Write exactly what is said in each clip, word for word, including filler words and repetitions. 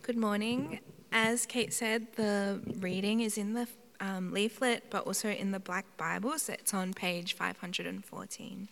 Good morning. As Kate said, the reading is in the um, leaflet, but also in the Black Bibles. It's on page five hundred fourteen.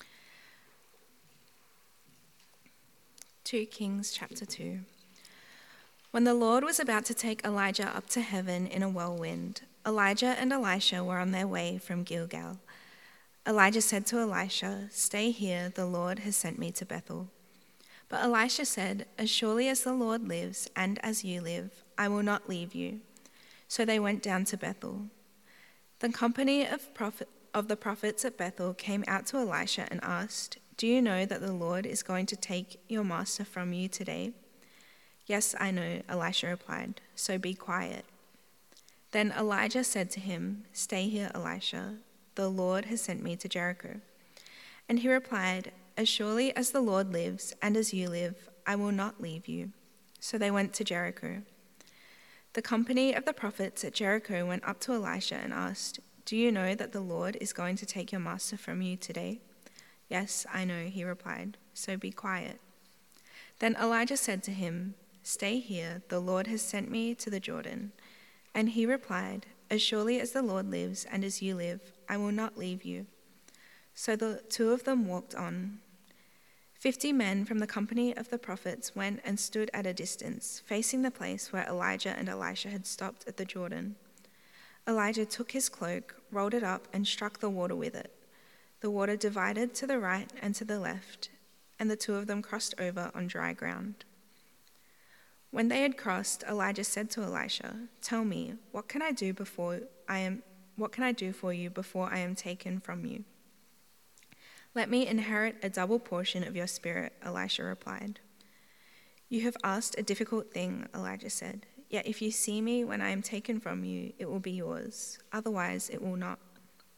Second Kings chapter two. When the Lord was about to take Elijah up to heaven in a whirlwind, Elijah and Elisha were on their way from Gilgal. Elijah said to Elisha, "Stay here, the Lord has sent me to Bethel." But Elisha said, "As surely as the Lord lives and as you live, I will not leave you." So they went down to Bethel. The company of, prophet, of the prophets at Bethel came out to Elisha and asked, "Do you know that the Lord is going to take your master from you today?" "Yes, I know," Elisha replied, "so be quiet." Then Elijah said to him, "Stay here, Elisha. The Lord has sent me to Jericho." And he replied, "As surely as the Lord lives and as you live, I will not leave you." So they went to Jericho. The company of the prophets at Jericho went up to Elisha and asked, "Do you know that the Lord is going to take your master from you today?" "Yes, I know," he replied, "so be quiet." Then Elijah said to him, "Stay here, the Lord has sent me to the Jordan." And he replied, "As surely as the Lord lives and as you live, I will not leave you." So the two of them walked on. Fifty men from the company of the prophets went and stood at a distance, facing the place where Elijah and Elisha had stopped at the Jordan. Elijah took his cloak, rolled it up, and struck the water with it. The water divided to the right and to the left, and the two of them crossed over on dry ground. When they had crossed, Elijah said to Elisha, "Tell me, what can I do before I am what can I do for you before I am taken from you?" "Let me inherit a double portion of your spirit," Elisha replied. "You have asked a difficult thing," Elijah said. "Yet if you see me when I am taken from you, it will be yours. Otherwise, it will not."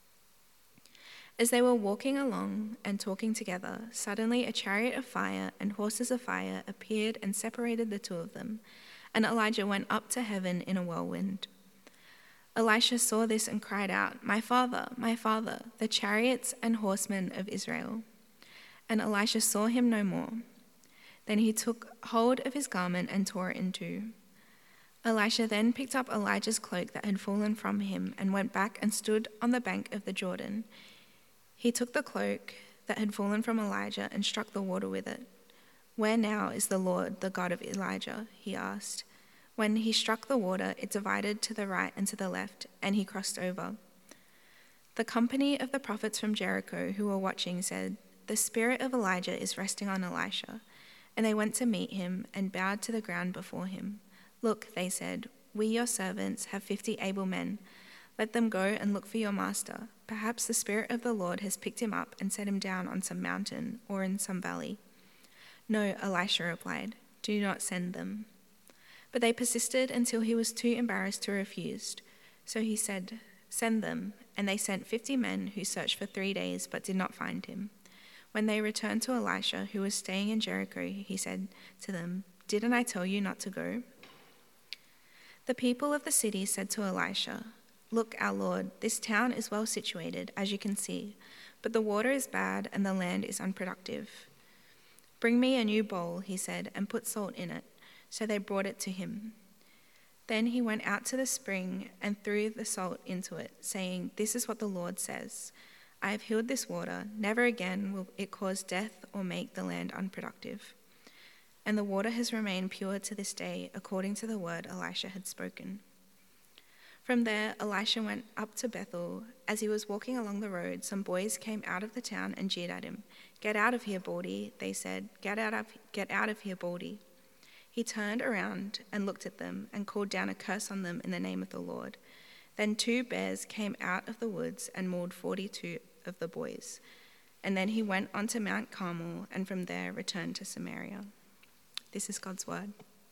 As they were walking along and talking together, suddenly a chariot of fire and horses of fire appeared and separated the two of them, and Elijah went up to heaven in a whirlwind. Elisha saw this and cried out, "My father, my father, the chariots and horsemen of Israel." And Elisha saw him no more. Then he took hold of his garment and tore it in two. Elisha then picked up Elijah's cloak that had fallen from him and went back and stood on the bank of the Jordan. He took the cloak that had fallen from Elijah and struck the water with it. "Where now is the Lord, the God of Elijah?" he asked. When he struck the water, it divided to the right and to the left, and he crossed over. The company of the prophets from Jericho who were watching said, "The spirit of Elijah is resting on Elisha." And they went to meet him and bowed to the ground before him. "Look," they said, "we, your servants, have fifty able men. Let them go and look for your master. Perhaps the Spirit of the Lord has picked him up and set him down on some mountain or in some valley." "No," Elisha replied, "do not send them." But they persisted until he was too embarrassed to refuse. So he said, "Send them." And they sent fifty men who searched for three days but did not find him. When they returned to Elisha, who was staying in Jericho, he said to them, "Didn't I tell you not to go?" The people of the city said to Elisha, "Look, our lord, this town is well situated, as you can see, but the water is bad and the land is unproductive." "Bring me a new bowl," he said, "and put salt in it." So they brought it to him. Then he went out to the spring and threw the salt into it, saying, "This is what the Lord says. I have healed this water. Never again will it cause death or make the land unproductive." And the water has remained pure to this day, according to the word Elisha had spoken. From there, Elisha went up to Bethel. As he was walking along the road, some boys came out of the town and jeered at him. "Get out of here, Baldy," they said. Get out of, get out of here, Baldy." He turned around and looked at them and called down a curse on them in the name of the Lord. Then two bears came out of the woods and mauled forty-two of the boys. And then he went on to Mount Carmel and from there returned to Samaria. This is God's word.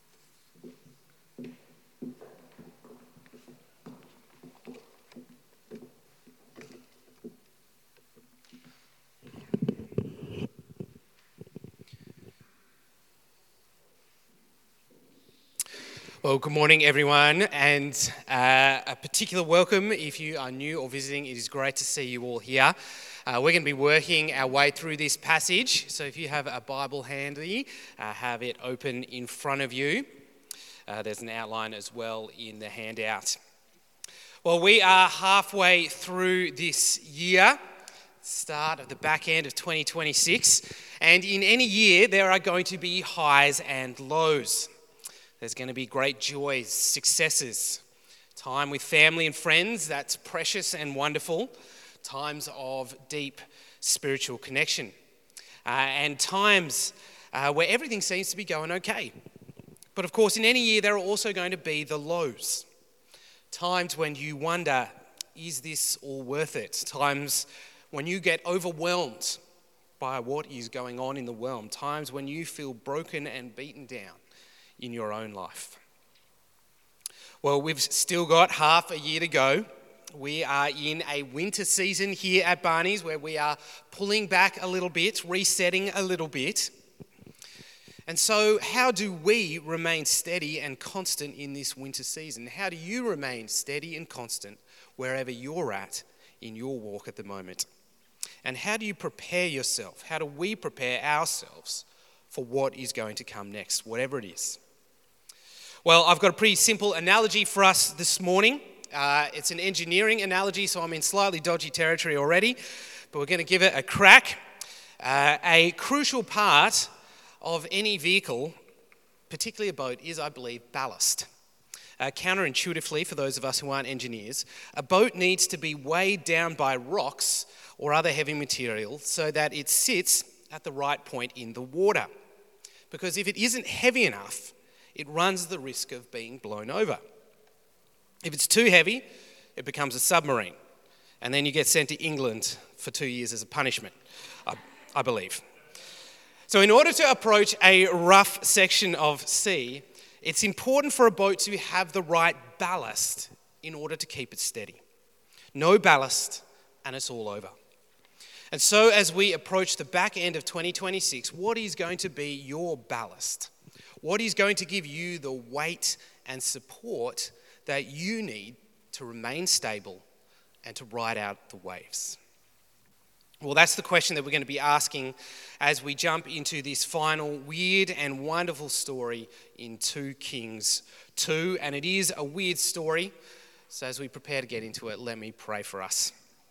Well, good morning, everyone, and uh, a particular welcome if you are new or visiting. It is great to see you all here. Uh, we're going to be working our way through this passage, so if you have a Bible handy, uh, have it open in front of you. Uh, there's an outline as well in the handout. Well, we are halfway through this year, start of the back end of twenty twenty-six, and in any year there are going to be highs and lows. There's going to be great joys, successes, time with family and friends that's precious and wonderful, times of deep spiritual connection, uh, and times uh, where everything seems to be going okay. But of course, in any year there are also going to be the lows. Times when you wonder, is this all worth it? Times when you get overwhelmed by what is going on in the world. Times when you feel broken and beaten down in your own life. Well, we've still got half a year to go. We are in a winter season here at Barney's where we are pulling back a little bit, resetting a little bit. And so how do we remain steady and constant in this winter season? How do you remain steady and constant wherever you're at in your walk at the moment? And how do you prepare yourself? How do we prepare ourselves for what is going to come next, whatever it is? Well, I've got a pretty simple analogy for us this morning. Uh, it's an engineering analogy, so I'm in slightly dodgy territory already, but we're going to give it a crack. Uh, a crucial part of any vehicle, particularly a boat, is, I believe, ballast. Uh, counterintuitively, for those of us who aren't engineers, a boat needs to be weighed down by rocks or other heavy material so that it sits at the right point in the water. Because if it isn't heavy enough, it runs the risk of being blown over. If it's too heavy, it becomes a submarine. And then you get sent to England for two years as a punishment, I, I believe. So in order to approach a rough section of sea, it's important for a boat to have the right ballast in order to keep it steady. No ballast, and it's all over. And so as we approach the back end of twenty twenty-six, what is going to be your ballast? What is going to give you the weight and support that you need to remain stable and to ride out the waves? Well, that's the question that we're going to be asking as we jump into this final weird and wonderful story in Second Kings two. And it is a weird story. So as we prepare to get into it, let me pray for us.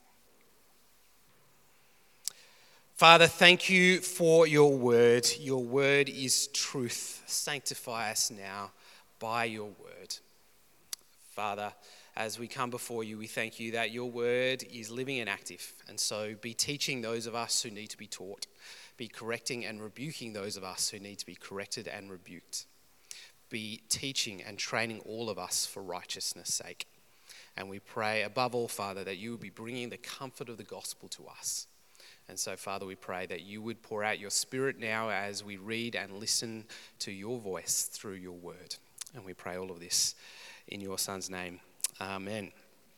Father, thank you for your word. Your word is truth. Sanctify us now by your word. Father, as we come before you, we thank you that your word is living and active. And so be teaching those of us who need to be taught. Be correcting and rebuking those of us who need to be corrected and rebuked. Be teaching and training all of us for righteousness' sake. And we pray above all, Father, that you would be bringing the comfort of the gospel to us. And so, Father, we pray that you would pour out your Spirit now as we read and listen to your voice through your word. And we pray all of this in your Son's name. Amen.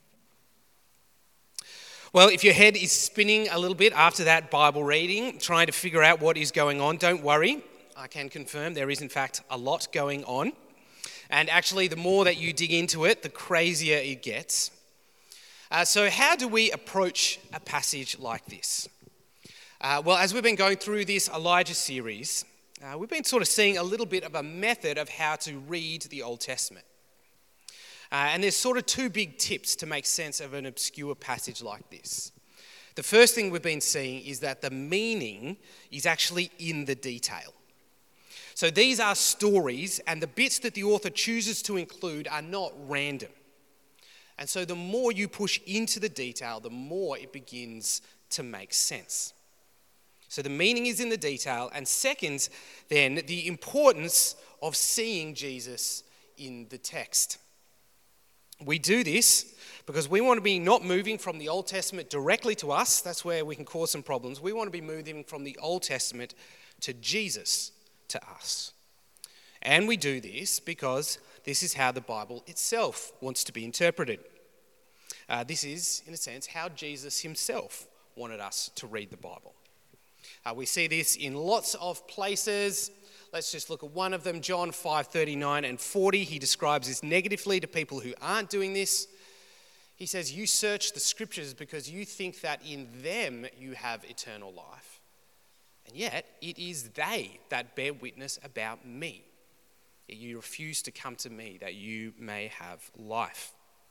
Well, if your head is spinning a little bit after that Bible reading, trying to figure out what is going on, don't worry. I can confirm there is, in fact, a lot going on. And actually, the more that you dig into it, the crazier it gets. Uh, so how do we approach a passage like this? Uh, well, as we've been going through this Elijah series, uh, we've been sort of seeing a little bit of a method of how to read the Old Testament. Uh, and there's sort of two big tips to make sense of an obscure passage like this. The first thing we've been seeing is that the meaning is actually in the detail. So these are stories, and the bits that the author chooses to include are not random. And so the more you push into the detail, the more it begins to make sense. So the meaning is in the detail. And second, then, the importance of seeing Jesus in the text. We do this because we want to be not moving from the Old Testament directly to us. That's where we can cause some problems. We want to be moving from the Old Testament to Jesus, to us. And we do this because this is how the Bible itself wants to be interpreted. Uh, this is, in a sense, how Jesus himself wanted us to read the Bible. Uh, we see this in lots of places. Let's just look at one of them, John five thirty-nine and forty. He describes this negatively to people who aren't doing this. He says, "You search the scriptures because you think that in them you have eternal life. And yet it is they that bear witness about me. yet you refuse to come to me that you may have life.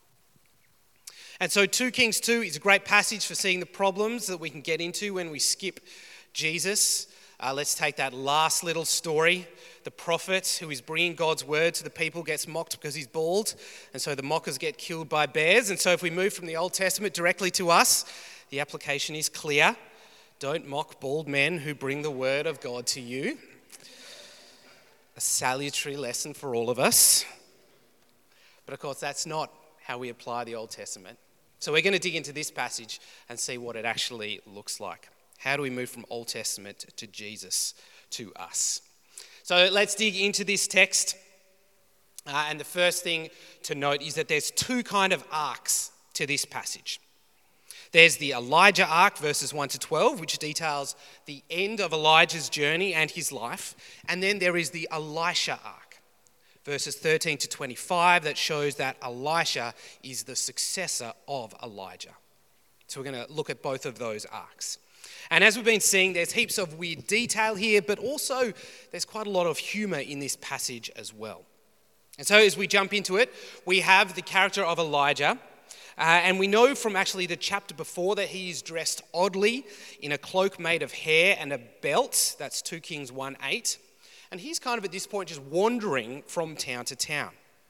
And so two Kings two is a great passage for seeing the problems that we can get into when we skip Jesus. Uh, let's take that last little story. The prophet who is bringing God's word to the people gets mocked because he's bald, and so the mockers get killed by bears. And so if we move from the Old Testament directly to us, the application is clear. Don't mock bald men who bring the word of God to you. A salutary lesson for all of us. But of course, that's not how we apply the Old Testament. So we're going to dig into this passage and see what it actually looks like. How do we move from Old Testament to Jesus to us? So let's dig into this text. Uh, and the first thing to note is that there's two kind of arcs to this passage. There's the Elijah arc, verses one to twelve, which details the end of Elijah's journey and his life. And then there is the Elisha arc, verses thirteen to twenty-five, that shows that Elisha is the successor of Elijah. So we're going to look at both of those arcs. And as we've been seeing, there's heaps of weird detail here, but also there's quite a lot of humour in this passage as well. And so as we jump into it, we have the character of Elijah. Uh, and we know from actually the chapter before that he is dressed oddly in a cloak made of hair and a belt. That's two Kings one eight. And he's kind of at this point just wandering from town to town.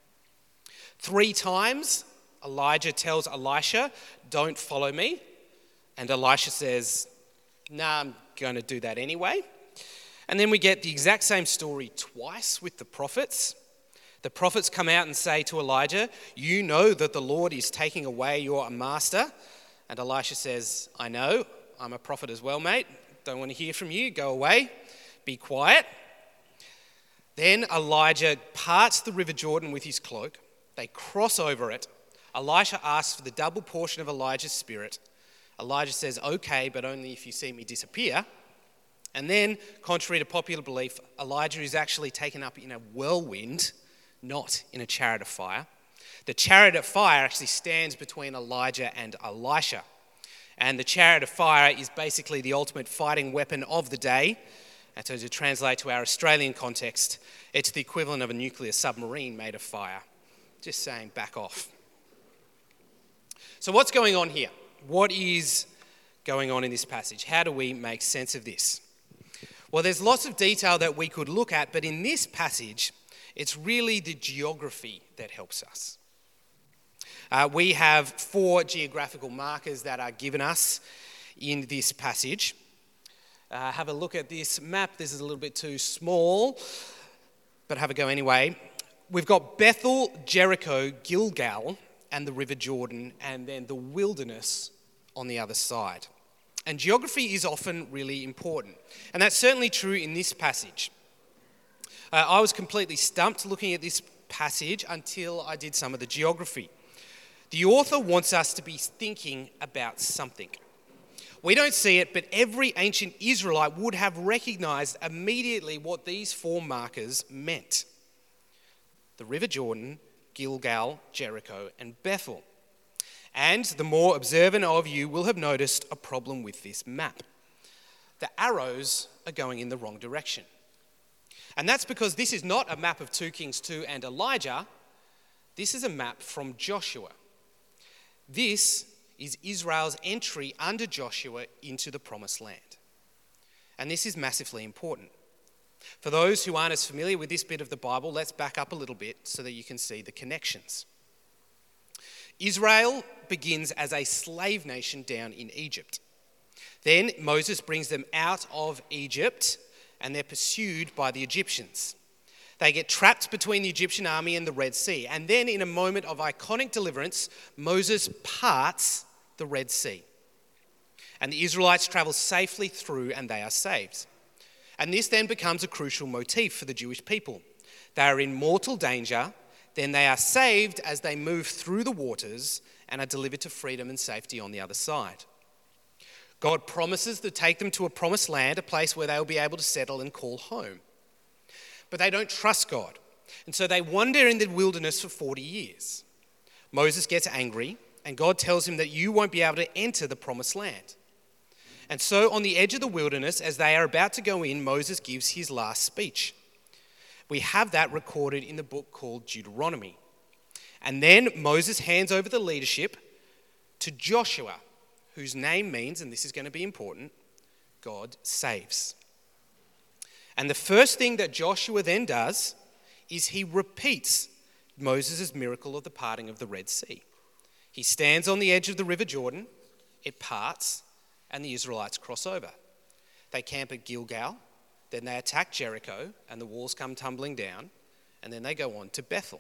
Three times Elijah tells Elisha, "Don't follow me." And Elisha says, "Nah, I'm going to do that anyway." And then we get the exact same story twice with the prophets. The prophets come out and say to Elijah, "You know that the Lord is taking away your master." And Elisha says, "I know, I'm a prophet as well, mate. Don't want to hear from you. Go away. Be quiet." Then Elijah parts the river Jordan with his cloak. They cross over it. Elisha asks for the double portion of Elijah's spirit. Elijah says, "Okay, but only if you see me disappear." And then, contrary to popular belief, Elijah is actually taken up in a whirlwind, not in a chariot of fire. The chariot of fire actually stands between Elijah and Elisha. And the chariot of fire is basically the ultimate fighting weapon of the day. And so to translate to our Australian context, it's the equivalent of a nuclear submarine made of fire. Just saying, back off. So what's going on here? What is going on in this passage? How do we make sense of this? Well, there's lots of detail that we could look at, but in this passage, it's really the geography that helps us. Uh, we have four geographical markers that are given us in this passage. Uh, have a look at this map. This is a little bit too small, but have a go anyway. We've got Bethel, Jericho, Gilgal, and the River Jordan, and then the wilderness on the other side. And geography is often really important, and that's certainly true in this passage. Uh, I was completely stumped looking at this passage until I did some of the geography. The author wants us to be thinking about something. We don't see it, but every ancient Israelite would have recognized immediately what these four markers meant. The River Jordan, Gilgal, Jericho, and Bethel. And the more observant of you will have noticed a problem with this map. The arrows are going in the wrong direction. And that's because this is not a map of two Kings two and Elijah. This is a map from Joshua. This is Israel's entry under Joshua into the Promised Land. And this is massively important. For those who aren't as familiar with this bit of the Bible, let's back up a little bit so that you can see the connections. Israel begins as a slave nation down in Egypt. Then Moses brings them out of Egypt and they're pursued by the Egyptians. They get trapped between the Egyptian army and the Red Sea. And then in a moment of iconic deliverance, Moses parts the Red Sea. And the Israelites travel safely through and they are saved. And this then becomes a crucial motif for the Jewish people. They are in mortal danger, then they are saved as they move through the waters and are delivered to freedom and safety on the other side. God promises to take them to a promised land, a place where they will be able to settle and call home. But they don't trust God, and so they wander in the wilderness for forty years. Moses gets angry, and God tells him that you won't be able to enter the promised land. And so on the edge of the wilderness, as they are about to go in, Moses gives his last speech. We have that recorded in the book called Deuteronomy. And then Moses hands over the leadership to Joshua, whose name means, and this is going to be important, God saves. And the first thing that Joshua then does is he repeats Moses' miracle of the parting of the Red Sea. He stands on the edge of the River Jordan, it parts, and the Israelites cross over. They camp at Gilgal, then they attack Jericho, and the walls come tumbling down, and then they go on to Bethel.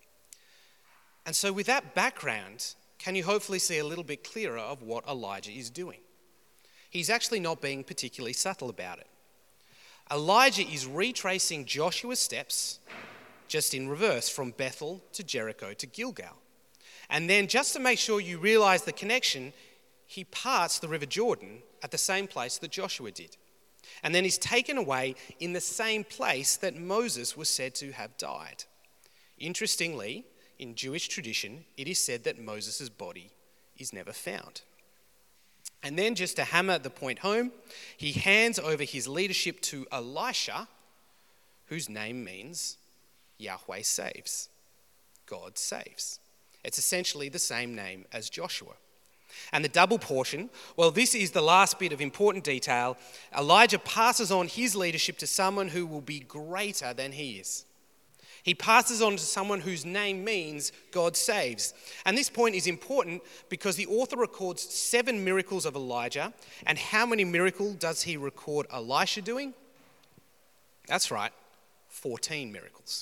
And so with that background, can you hopefully see a little bit clearer of what Elijah is doing? He's actually not being particularly subtle about it. Elijah is retracing Joshua's steps just in reverse from Bethel to Jericho to Gilgal. And then just to make sure you realize the connection, he parts the River Jordan at the same place that Joshua did. And then he's taken away in the same place that Moses was said to have died. Interestingly, in Jewish tradition, it is said that Moses' body is never found. And then just to hammer the point home, he hands over his leadership to Elisha, whose name means Yahweh saves. God saves. It's essentially the same name as Joshua. And the double portion, well, this is the last bit of important detail. Elijah passes on his leadership to someone who will be greater than he is. He passes on to someone whose name means God saves. And this point is important because the author records seven miracles of Elijah. And how many miracles does he record Elisha doing? That's right, fourteen miracles.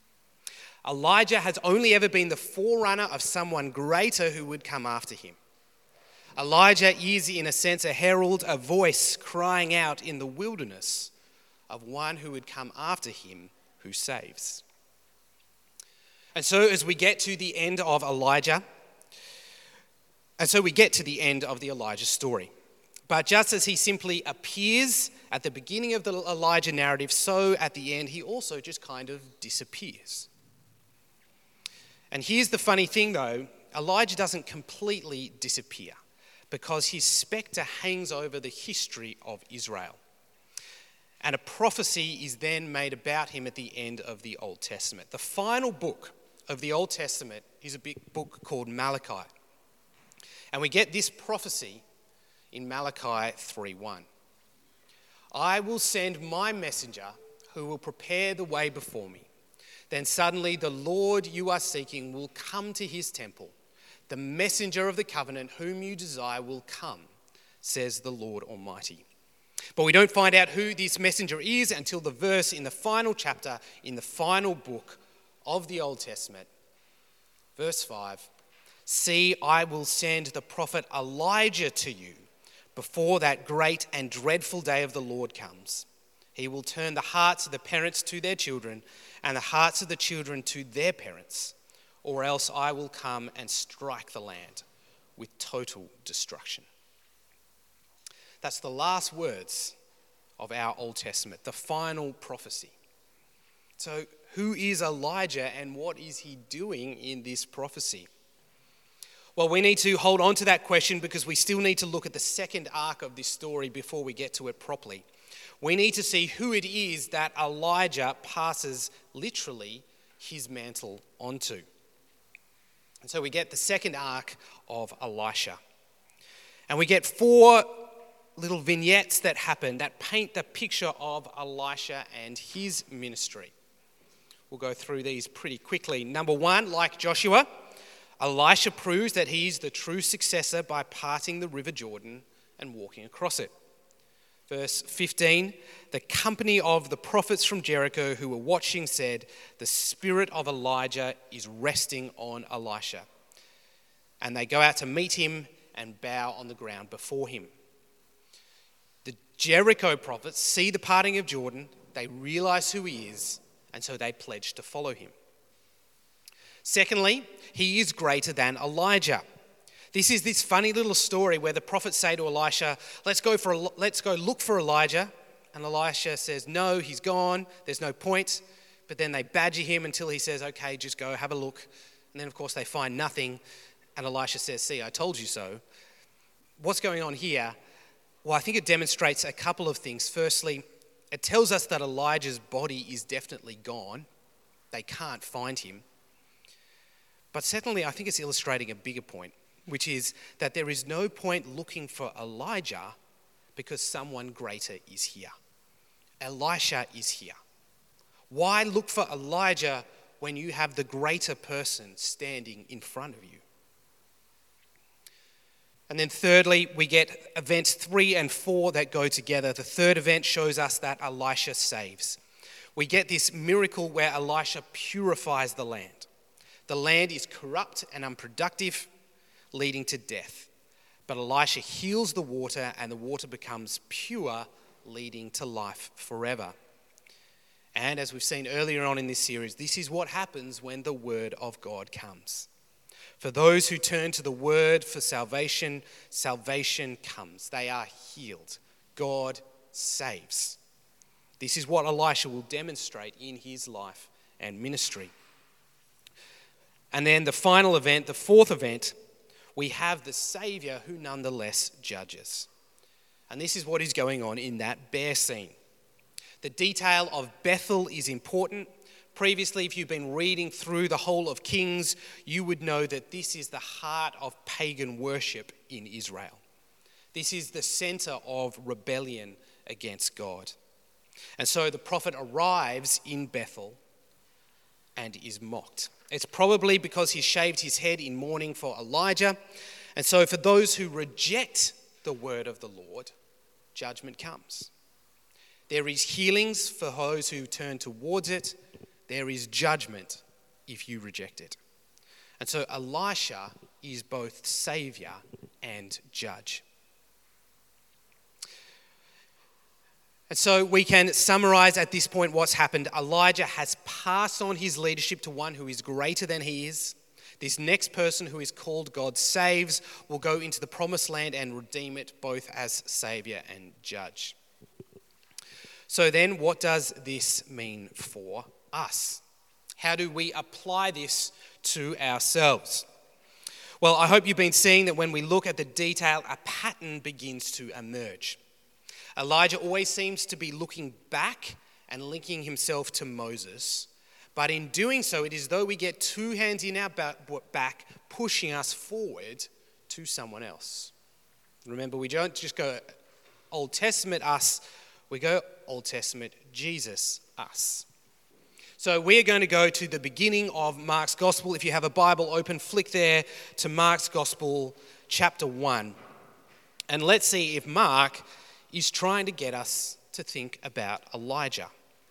Elijah has only ever been the forerunner of someone greater who would come after him. Elijah is, in a sense, a herald, a voice crying out in the wilderness of one who would come after him who saves. And so as we get to the end of Elijah, and so we get to the end of the Elijah story. But just as he simply appears at the beginning of the Elijah narrative, so at the end he also just kind of disappears. And here's the funny thing though, Elijah doesn't completely disappear because his spectre hangs over the history of Israel. And a prophecy is then made about him at the end of the Old Testament. The final book of the Old Testament is a big book called Malachi. And we get this prophecy in Malachi three one. I will send my messenger who will prepare the way before me. Then suddenly the Lord you are seeking will come to his temple. The messenger of the covenant whom you desire will come, says the Lord Almighty. But we don't find out who this messenger is until the verse in the final chapter, in the final book of the Old Testament. Verse five, see, I will send the prophet Elijah to you before that great and dreadful day of the Lord comes. He will turn the hearts of the parents to their children and the hearts of the children to their parents, or else I will come and strike the land with total destruction. That's the last words of our Old Testament, the final prophecy. So who is Elijah and what is he doing in this prophecy? Well, we need to hold on to that question because we still need to look at the second arc of this story before we get to it properly. We need to see who it is that Elijah passes literally his mantle onto. And so we get the second arc of Elisha. And we get four little vignettes that happen that paint the picture of Elisha and his ministry. We'll go through these pretty quickly. Number one, like Joshua, Elisha proves that he's the true successor by parting the River Jordan and walking across it. Verse fifteen, the company of the prophets from Jericho who were watching said, the spirit of Elijah is resting on Elisha. And they go out to meet him and bow on the ground before him. The Jericho prophets see the parting of Jordan, they realize who he is, and so they pledge to follow him. Secondly, he is greater than Elijah. This is this funny little story where the prophets say to Elisha, let's go for let's go look for Elijah. And Elisha says, no, he's gone. There's no point. But then they badger him until he says, okay, just go have a look. And then, of course, they find nothing. And Elisha says, see, I told you so. What's going on here? Well, I think it demonstrates a couple of things. Firstly, It tells us that Elijah's body is definitely gone. They can't find him. But secondly, I think it's illustrating a bigger point, which is that there is no point looking for Elijah because someone greater is here. Elisha is here. Why look for Elijah when you have the greater person standing in front of you? And then thirdly, we get events three and four that go together. The third event shows us that Elisha saves. We get this miracle where Elisha purifies the land. The land is corrupt and unproductive, leading to death. But Elisha heals the water, and the water becomes pure, leading to life forever. And as we've seen earlier on in this series, this is what happens when the word of God comes. For those who turn to the word for salvation, salvation comes. They are healed. God saves. This is what Elisha will demonstrate in his life and ministry. And then the final event, the fourth event, we have the Saviour who nonetheless judges. And this is what is going on in that bear scene. The detail of Bethel is important. Previously, if you've been reading through the whole of Kings, you would know that this is the heart of pagan worship in Israel. This is the centre of rebellion against God. And so the prophet arrives in Bethel and is mocked. It's probably because he shaved his head in mourning for Elijah. And so for those who reject the word of the Lord, judgment comes. There is healings for those who turn towards it. There is judgment if you reject it. And so Elisha is both saviour and judge. And so we can summarise at this point what's happened. Elijah has passed on his leadership to one who is greater than he is. This next person who is called God saves will go into the promised land and redeem it both as saviour and judge. So then what does this mean for us? How do we apply this to ourselves? Well, I hope you've been seeing that when we look at the detail, a pattern begins to emerge. Elijah always seems to be looking back and linking himself to Moses. But in doing so, it is as though we get two hands in our back, pushing us forward to someone else. Remember, we don't just go Old Testament us, we go Old Testament Jesus us. So we're going to go to the beginning of Mark's Gospel. If you have a Bible open, flick there to Mark's Gospel, chapter one. And let's see if Mark is trying to get us to think about Elijah.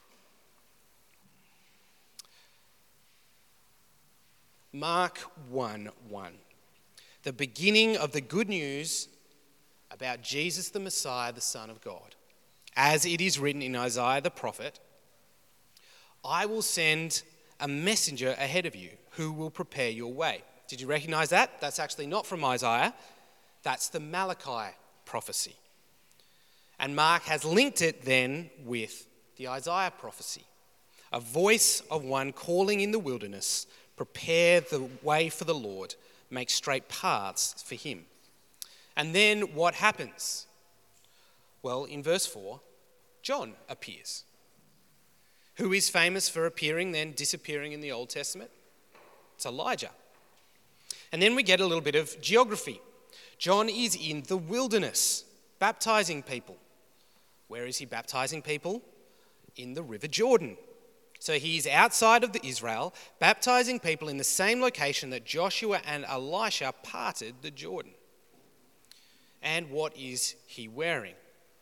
Mark one one. The beginning of the good news about Jesus the Messiah, the Son of God. As it is written in Isaiah the prophet, I will send a messenger ahead of you who will prepare your way. Did you recognize that? That's actually not from Isaiah. That's the Malachi prophecy. And Mark has linked it then with the Isaiah prophecy. A voice of one calling in the wilderness, prepare the way for the Lord, make straight paths for him. And then what happens? Well, in verse four, John appears. Who is famous for appearing then disappearing in the Old Testament? It's Elijah. And then we get a little bit of geography. John is in the wilderness, baptizing people. Where is he baptizing people? In the River Jordan. So he's outside of the Israel, baptizing people in the same location that Joshua and Elisha parted the Jordan. And what is he wearing?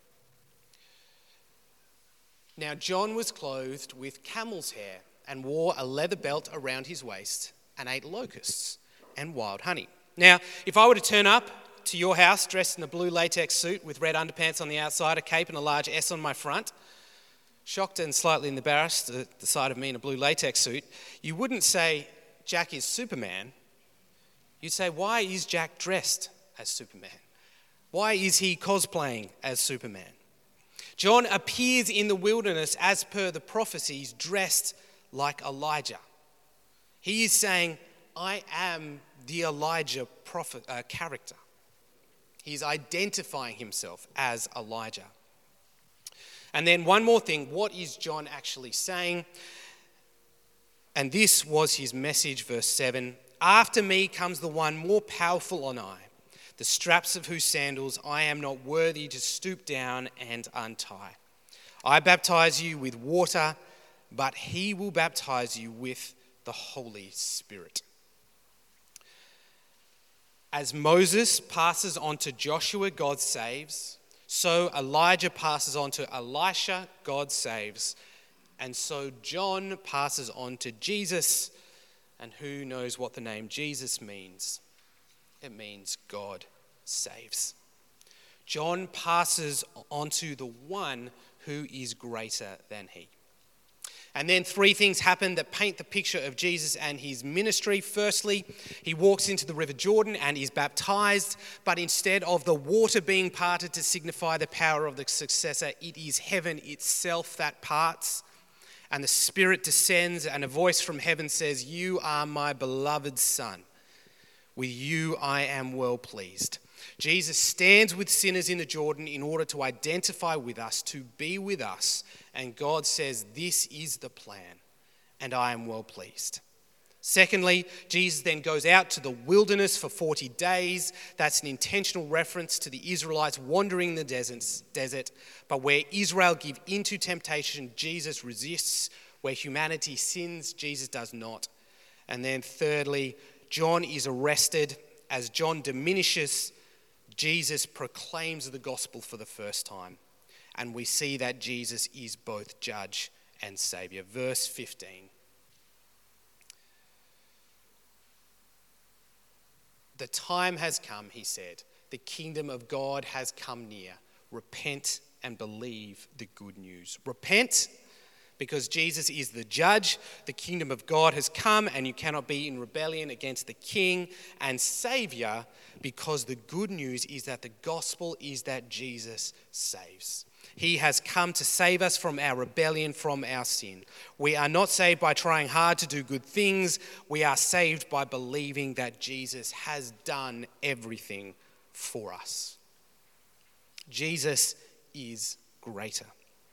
Now John was clothed with camel's hair and wore a leather belt around his waist and ate locusts and wild honey. Now, if I were to turn up to your house dressed in a blue latex suit with red underpants on the outside, a cape and a large S on my front, shocked and slightly embarrassed at the sight of me in a blue latex suit, you wouldn't say, Jack is Superman. You'd say, why is Jack dressed as Superman? Why is he cosplaying as Superman? John appears in the wilderness as per the prophecies, dressed like Elijah. He is saying, I am the Elijah prophet, uh, character. He's identifying himself as Elijah. And then one more thing, what is John actually saying? And this was his message, verse seven. After me comes the one more powerful than I, the straps of whose sandals I am not worthy to stoop down and untie. I baptize you with water, but he will baptize you with the Holy Spirit. As Moses passes on to Joshua, God saves. So Elijah passes on to Elisha, God saves. And so John passes on to Jesus. And who knows what the name Jesus means? It means God saves. John passes on to the one who is greater than he. And then three things happen that paint the picture of Jesus and his ministry. Firstly, he walks into the River Jordan and is baptized, but instead of the water being parted to signify the power of the successor, it is heaven itself that parts. And the Spirit descends and a voice from heaven says, "You are my beloved Son. With you I am well pleased." Jesus stands with sinners in the Jordan in order to identify with us, to be with us. And God says, this is the plan, and I am well pleased. Secondly, Jesus then goes out to the wilderness for forty days. That's an intentional reference to the Israelites wandering the desert. But where Israel give into temptation, Jesus resists. Where humanity sins, Jesus does not. And then thirdly, John is arrested. As John diminishes, Jesus proclaims the gospel for the first time. And we see that Jesus is both judge and saviour. Verse fifteen. The time has come, he said. The kingdom of God has come near. Repent and believe the good news. Repent because Jesus is the judge. The kingdom of God has come and you cannot be in rebellion against the king. And saviour because the good news is that the gospel is that Jesus saves. He has come to save us from our rebellion, from our sin. We are not saved by trying hard to do good things. We are saved by believing that Jesus has done everything for us. Jesus is greater.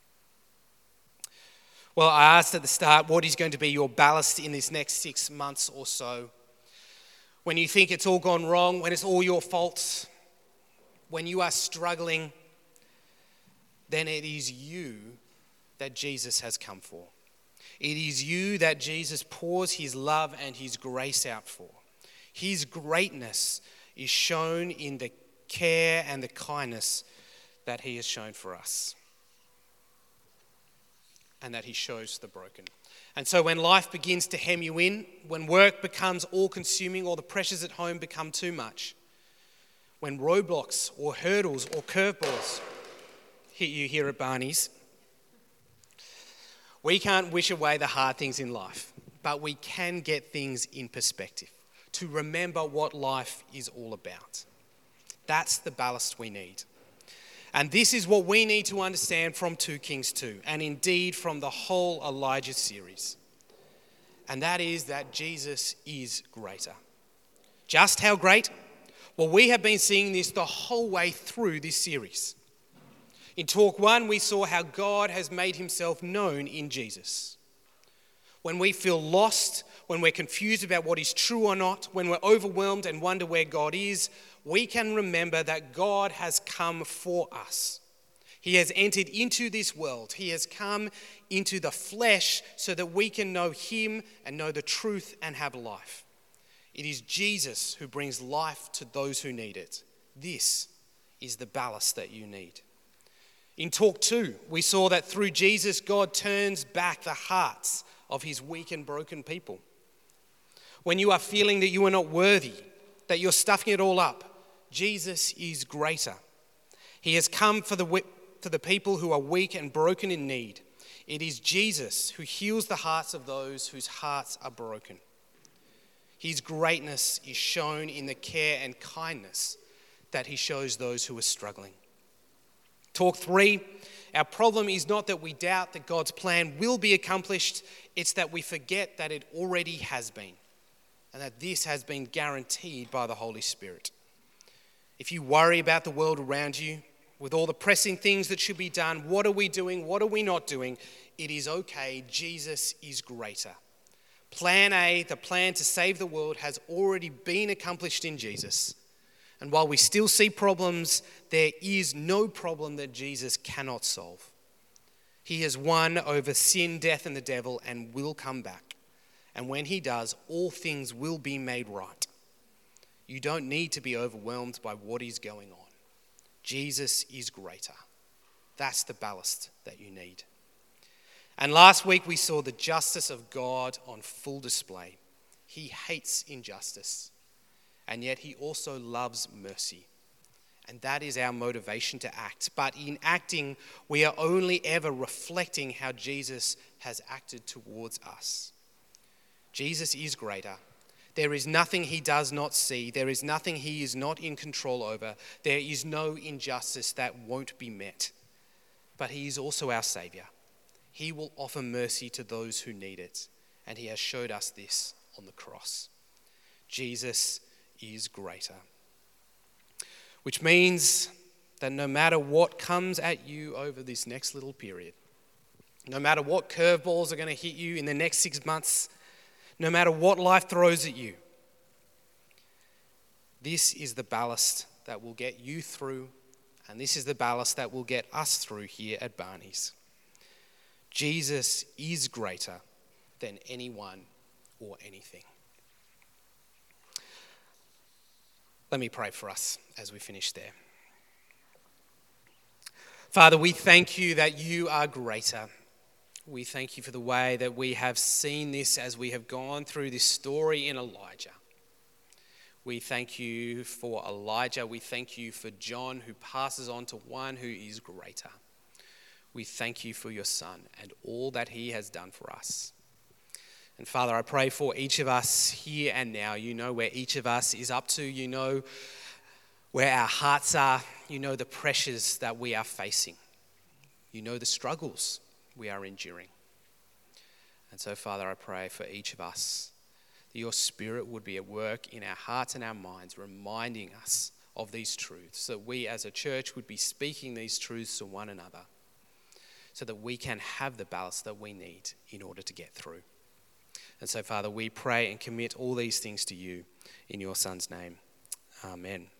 Well, I asked at the start, what is going to be your ballast in this next six months or so? When you think it's all gone wrong, when it's all your faults, when you are struggling, then it is you that Jesus has come for. It is you that Jesus pours his love and his grace out for. His greatness is shown in the care and the kindness that he has shown for us, and that he shows the broken. And so when life begins to hem you in, when work becomes all-consuming or the pressures at home become too much, when roadblocks or hurdles or curveballs hit you here at Barney's, we can't wish away the hard things in life, but we can get things in perspective, to remember what life is all about. That's the ballast we need. And this is what we need to understand from Second Kings two, and indeed from the whole Elijah series. And that is that Jesus is greater. Just how great? Well, we have been seeing this the whole way through this series. In talk one, we saw how God has made himself known in Jesus. When we feel lost, when we're confused about what is true or not, when we're overwhelmed and wonder where God is, we can remember that God has come for us. He has entered into this world. He has come into the flesh so that we can know him and know the truth and have life. It is Jesus who brings life to those who need it. This is the ballast that you need. In talk two, we saw that through Jesus, God turns back the hearts of his weak and broken people. When you are feeling that you are not worthy, that you're stuffing it all up, Jesus is greater. He has come for the, for the people who are weak and broken in need. It is Jesus who heals the hearts of those whose hearts are broken. His greatness is shown in the care and kindness that he shows those who are struggling. Talk three, our problem is not that we doubt that God's plan will be accomplished, it's that we forget that it already has been, and that this has been guaranteed by the Holy Spirit. If you worry about the world around you, with all the pressing things that should be done. What are we doing? What are we not doing? It is okay. Jesus is greater. Plan A, the plan to save the world, has already been accomplished in Jesus. And while we still see problems, there is no problem that Jesus cannot solve. He has won over sin, death, and the devil and will come back. And when he does, all things will be made right. You don't need to be overwhelmed by what is going on. Jesus is greater. That's the ballast that you need. And last week we saw the justice of God on full display. He hates injustice, and yet he also loves mercy. And that is our motivation to act. But in acting, we are only ever reflecting how Jesus has acted towards us. Jesus is greater. There is nothing he does not see. There is nothing he is not in control over. There is no injustice that won't be met. But he is also our Saviour. He will offer mercy to those who need it. And he has showed us this on the cross. Jesus is greater. Which means that no matter what comes at you over this next little period, no matter what curveballs are going to hit you in the next six months, no matter what life throws at you, this is the ballast that will get you through, and this is the ballast that will get us through here at Barney's. Jesus is greater than anyone or anything. Let me pray for us as we finish there. Father, we thank you that you are greater. We thank you for the way that we have seen this as we have gone through this story in Elijah. We thank you for Elijah. We thank you for John, who passes on to one who is greater. We thank you for your Son and all that he has done for us. And Father, I pray for each of us here and now. You know where each of us is up to. You know where our hearts are. You know the pressures that we are facing. You know the struggles we are enduring. And so, Father, I pray for each of us that your Spirit would be at work in our hearts and our minds, reminding us of these truths, so that we as a church would be speaking these truths to one another, so that we can have the ballast that we need in order to get through. And so, Father, we pray and commit all these things to you in your Son's name. Amen.